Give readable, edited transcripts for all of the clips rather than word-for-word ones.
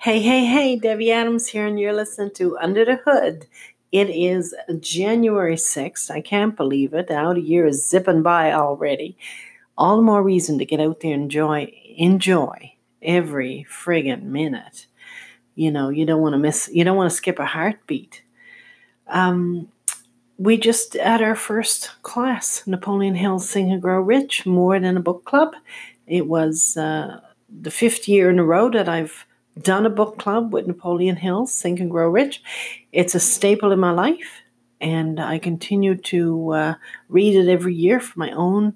Hey, Debbie Adams here, and you're listening to Under the Hood. It is January 6th. I can't believe it. Now the year is zipping by already. All the more reason to get out there and enjoy every friggin' minute. You don't want to you don't want to skip a heartbeat. We just had our first class, Napoleon Hill's Think and Grow Rich, More Than a Book Club. It was the fifth year in a row that I've done a book club with Napoleon Hill's Think and Grow Rich. It's a staple in my life, and I continue to read it every year for my own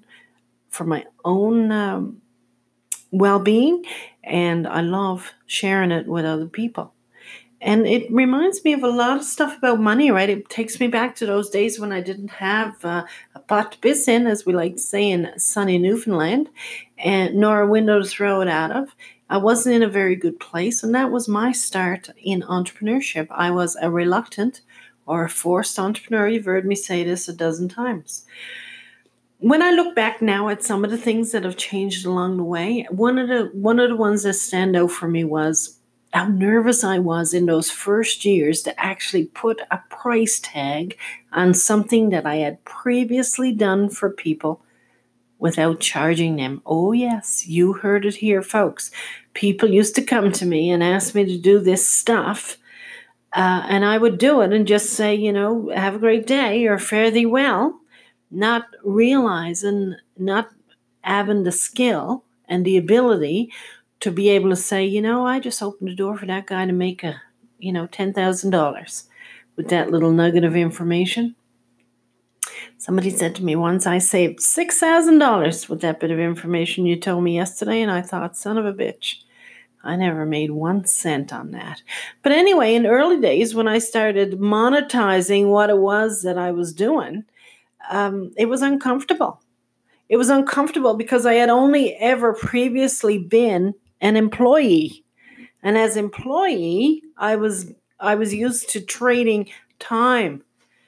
well-being, and I love sharing it with other people. And it reminds me of a lot of stuff about money, right? It takes me back to those days when I didn't have a pot to piss in, as we like to say in sunny Newfoundland, and nor a window to throw it out of. I wasn't in a very good place, and that was my start in entrepreneurship. I was a reluctant or a forced entrepreneur. You've heard me say this a dozen times. When I look back now at some of the things that have changed along the way, one of the ones that stand out for me was how nervous I was in those first years to actually put a price tag on something that I had previously done for people without charging them. Oh, yes, you heard it here, folks. People used to come to me and ask me to do this stuff, and I would do it and just say, have a great day or fare thee well, not realizing, not having the skill and the ability to be able to say, I just opened the door for that guy to make $10,000 with that little nugget of information. Somebody said to me once, I saved $6,000 with that bit of information you told me yesterday, and I thought, son of a bitch, I never made 1 cent on that. But anyway, in early days when I started monetizing what it was that I was doing, it was uncomfortable. It was uncomfortable because I had only ever previously been an employee. And as employee, I was used to trading time.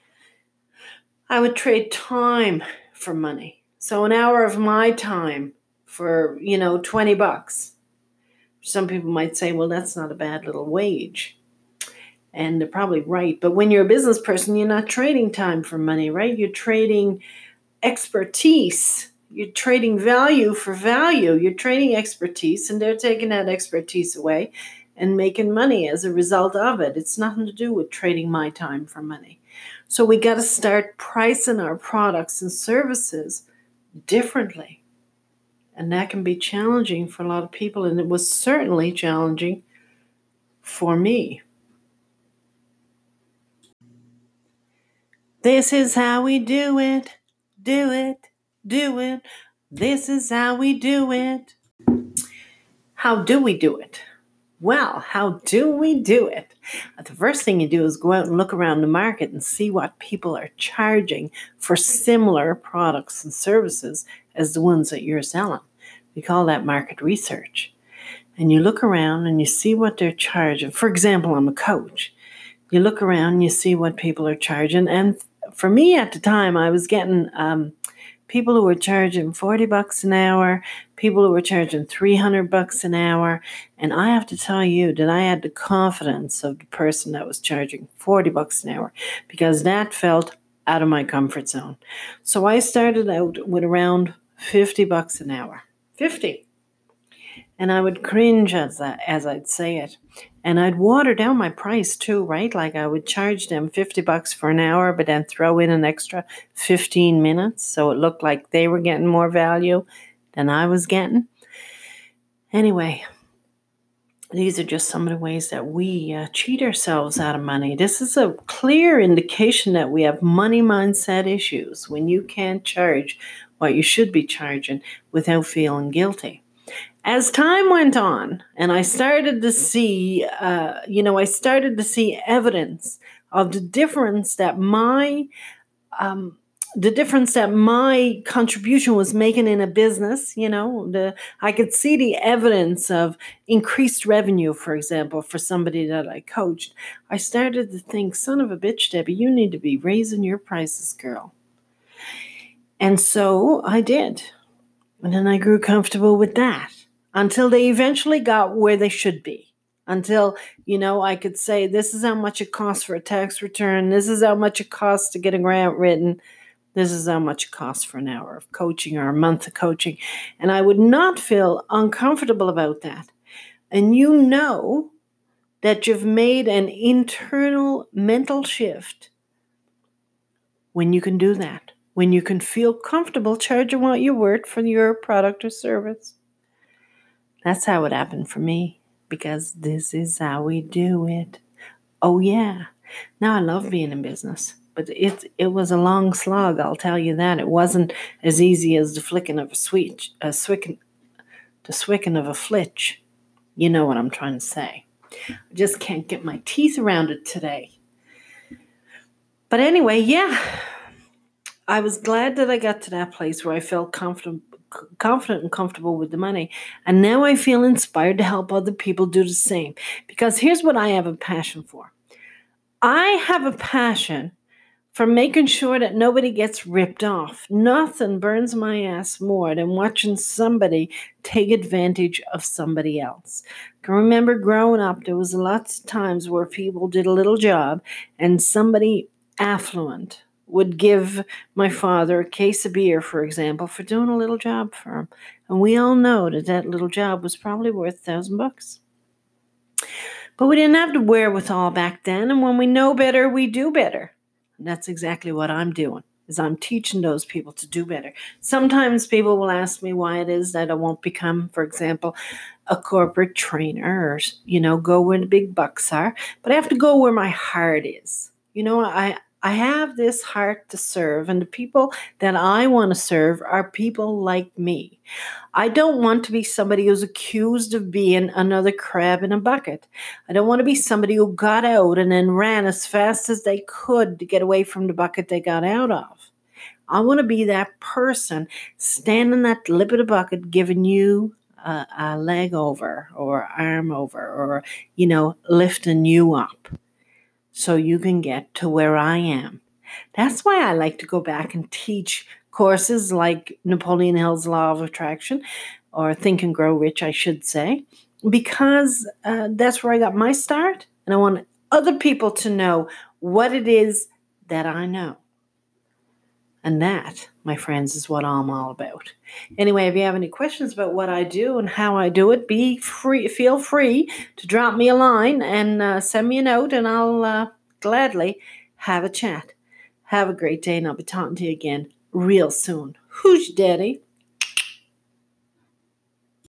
I would trade time for money. So an hour of my time for, $20. Some people might say, well, that's not a bad little wage. And they're probably right. But when you're a business person, you're not trading time for money, right? You're trading expertise. You're trading value for value. You're trading expertise, and they're taking that expertise away and making money as a result of it. It's nothing to do with trading my time for money. So we got to start pricing our products and services differently. And that can be challenging for a lot of people, and it was certainly challenging for me. This is how we do it. Do it. Do it. This is how we do it. How do we do it? Well, how do we do it? The first thing you do is go out and look around the market and see what people are charging for similar products and services as the ones that you're selling. We call that market research. And you look around and you see what they're charging. For example, I'm a coach. You look around and you see what people are charging. And for me at the time, I was getting people who were charging $40 an hour, people who were charging $300 an hour. And I have to tell you that I had the confidence of the person that was charging $40 an hour because that felt out of my comfort zone. So I started out with around $50 an hour. 50. And I would cringe as I'd say it. And I'd water down my price too, right? Like I would charge them $50 for an hour, but then throw in an extra 15 minutes. So it looked like they were getting more value than I was getting. Anyway, these are just some of the ways that we cheat ourselves out of money. This is a clear indication that we have money mindset issues when you can't charge what you should be charging without feeling guilty. As time went on, and I started to see, evidence of the difference that my contribution was making in a business. I could see the evidence of increased revenue, for example, for somebody that I coached. I started to think, son of a bitch, Debbie, you need to be raising your prices, girl. And so I did. And then I grew comfortable with that. Until they eventually got where they should be. until, I could say, this is how much it costs for a tax return. This is how much it costs to get a grant written. This is how much it costs for an hour of coaching or a month of coaching. And I would not feel uncomfortable about that. And that you've made an internal mental shift when you can do that, when you can feel comfortable charging what you're worth for your product or service. That's how it happened for me, because this is how we do it. Oh, yeah. Now, I love being in business, but it was a long slog, I'll tell you that. It wasn't as easy as the flicking of the swicking of a flitch. You know what I'm trying to say. I just can't get my teeth around it today. But anyway, yeah, I was glad that I got to that place where I felt confident and comfortable with the money. And now I feel inspired to help other people do the same. Because here's what I have a passion for. I have a passion for making sure that nobody gets ripped off. Nothing burns my ass more than watching somebody take advantage of somebody else. I can remember growing up, there was lots of times where people did a little job and somebody affluent would give my father a case of beer, for example, for doing a little job for him. And we all know that little job was probably worth $1,000. But we didn't have the wherewithal back then. And when we know better, we do better. And that's exactly what I'm doing, is I'm teaching those people to do better. Sometimes people will ask me why it is that I won't become, for example, a corporate trainer or, go where the big bucks are. But I have to go where my heart is. I have this heart to serve, and the people that I want to serve are people like me. I don't want to be somebody who's accused of being another crab in a bucket. I don't want to be somebody who got out and then ran as fast as they could to get away from the bucket they got out of. I want to be that person standing at the lip of the bucket giving you a leg over or arm over or, lifting you up, so you can get to where I am. That's why I like to go back and teach courses like Napoleon Hill's Law of Attraction, or Think and Grow Rich, I should say, because that's where I got my start. And I want other people to know what it is that I know. And that, my friends, is what I'm all about. Anyway, if you have any questions about what I do and how I do it, feel free to drop me a line and send me a note, and I'll gladly have a chat. Have a great day, and I'll be talking to you again real soon. Who's Daddy?